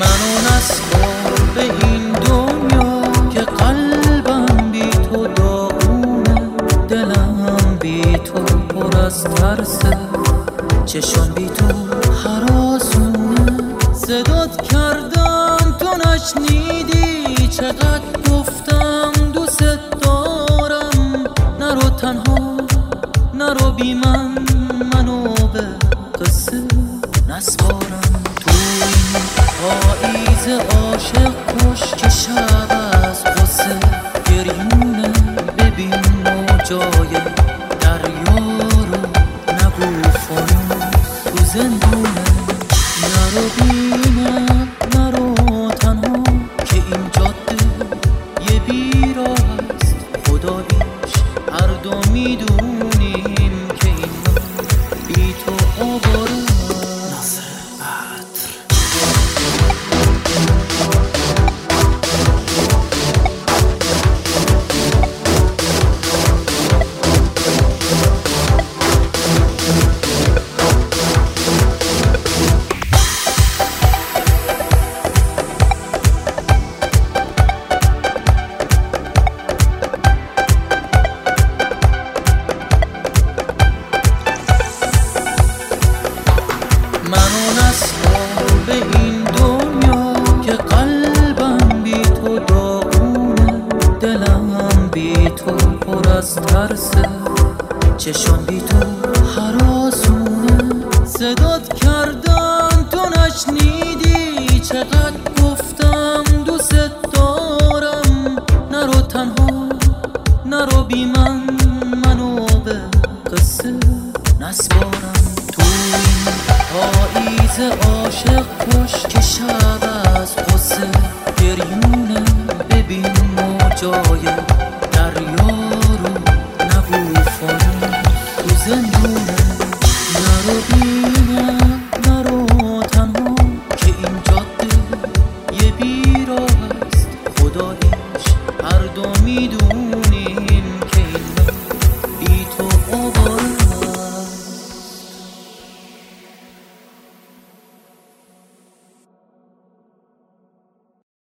منو نسپار به این دنیا که قلبم بی تو داغونه، دلم بی تو پر از ترسه، چشم بی تو هراسونه. صدات کردم تو نشنیدی، چقدر گفتم دوست دارم. نرو تنها نرو بی من، منو به قصه نسپارم. تو این پاییز عاشق کش که شب از غصه گریونه. ببین موجای دریا رو، نگو فانوس تو زندونه. نرو بی من نرو تنها، که این جاده یه بیراه است. خداییش هر دو میدونیم که این من بی تو آواره. منو نسپار به این دنیا که قلبم بی تو داغونه، دلم بی تو پر از ترسه، چشم بی تو هراسونه. صدات کردم تو نشنیدی، چقدر گفتم دوست دارم. نرو تنها نرو بی من، منو به قصه نسپارم. تو این پاییز عاشق کش که شب از غصه گریونه. ببین موجای